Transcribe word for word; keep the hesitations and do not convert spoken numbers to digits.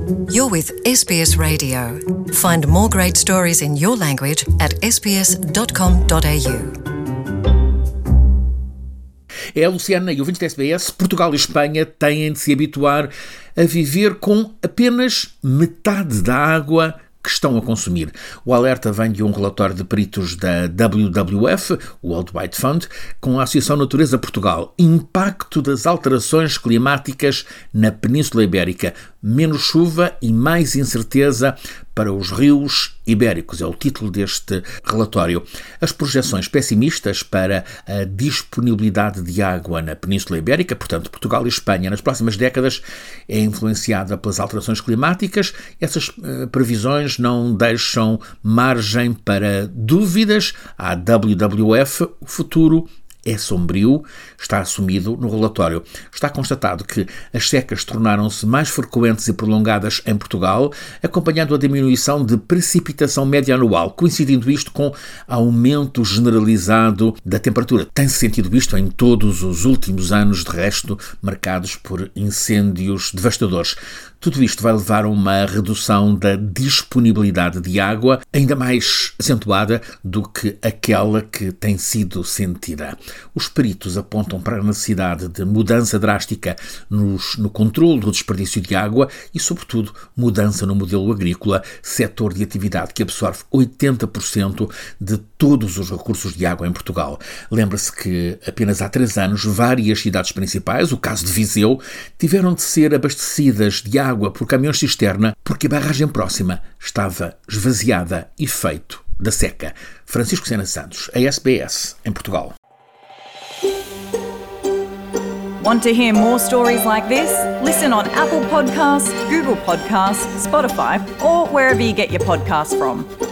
You're with S B S Radio. Find more great stories in your language at s b s dot com dot a u. É a Luciana e ouvintes da S B S. Portugal e Espanha têm de se habituar a viver com apenas metade da água que estão a consumir. O alerta vem de um relatório de peritos da W W F, o World Wide Fund, com a Associação Natureza Portugal. Impacto das alterações climáticas na Península Ibérica. Menos chuva e mais incerteza para os rios ibéricos. É o título deste relatório. As projeções pessimistas para a disponibilidade de água na Península Ibérica, portanto, Portugal e Espanha, nas próximas décadas, é influenciada pelas alterações climáticas. Essas uh, previsões não deixam margem para dúvidas. À W W F, o futuro é sombrio, está assumido no relatório. Está constatado que as secas tornaram-se mais frequentes e prolongadas em Portugal, acompanhando a diminuição de precipitação média anual, coincidindo isto com aumento generalizado da temperatura. Tem-se sentido isto em todos os últimos anos, de resto, marcados por incêndios devastadores. Tudo isto vai levar a uma redução da disponibilidade de água, ainda mais acentuada do que aquela que tem sido sentida. Os peritos apontam para a necessidade de mudança drástica nos, no controle do desperdício de água e, sobretudo, mudança no modelo agrícola, setor de atividade que absorve oitenta por cento de todos os recursos de água em Portugal. Lembra-se que apenas há três anos várias cidades principais, o caso de Viseu, tiveram de ser abastecidas de água por caminhões cisterna porque a barragem próxima estava esvaziada, efeito da seca. Francisco Sena Santos, a S B S, em Portugal. Want to hear more stories like this? Listen on Apple Podcasts, Google Podcasts, Spotify, or wherever you get your podcasts from.